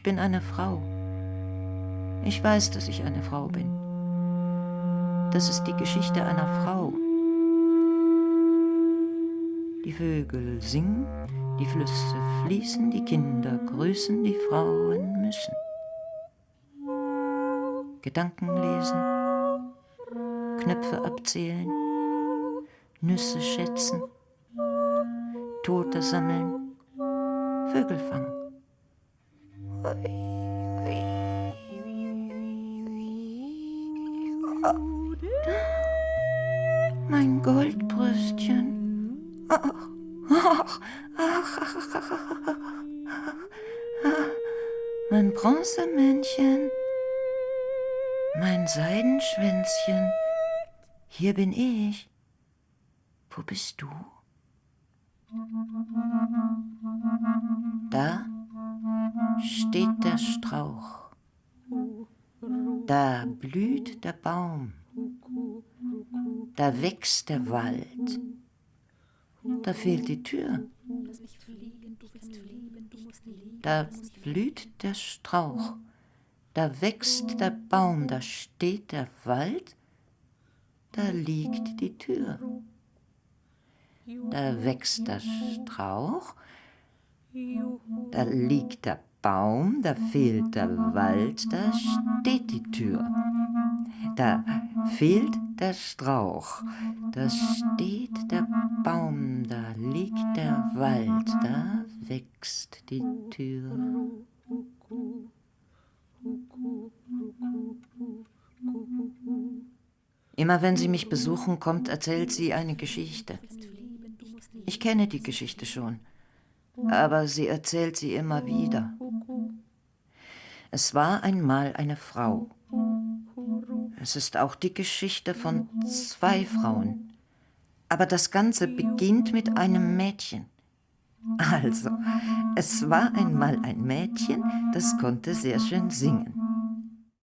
bin eine Frau. Ich weiß, dass ich eine Frau bin. Das ist die Geschichte einer Frau. Die Vögel singen, die Flüsse fließen, die Kinder grüßen, die Frauen müssen Gedanken lesen, Knöpfe abzählen, Nüsse schätzen, Tote sammeln, Vögel fangen. Mein Goldbrüstchen. Mein Bronzemännchen. Mein Seidenschwänzchen. Hier bin ich. Wo bist du? Da steht der Strauch. Da blüht der Baum. Da wächst der Wald. Da fehlt die Tür. Da blüht der Strauch. Da wächst der Baum. Da steht der Wald. Da liegt die Tür. Da wächst der Strauch. Da liegt der Baum. Da fehlt der Wald. Da steht die Tür. Da fehlt der Strauch, da steht der Baum, da liegt der Wald, da wächst die Tür. Immer wenn sie mich besuchen kommt, erzählt sie eine Geschichte. Ich kenne die Geschichte schon, aber sie erzählt sie immer wieder. Es war einmal eine Frau. Es ist auch die Geschichte von 2 Frauen. Aber das Ganze beginnt mit einem Mädchen. Also, es war einmal ein Mädchen, das konnte sehr schön singen.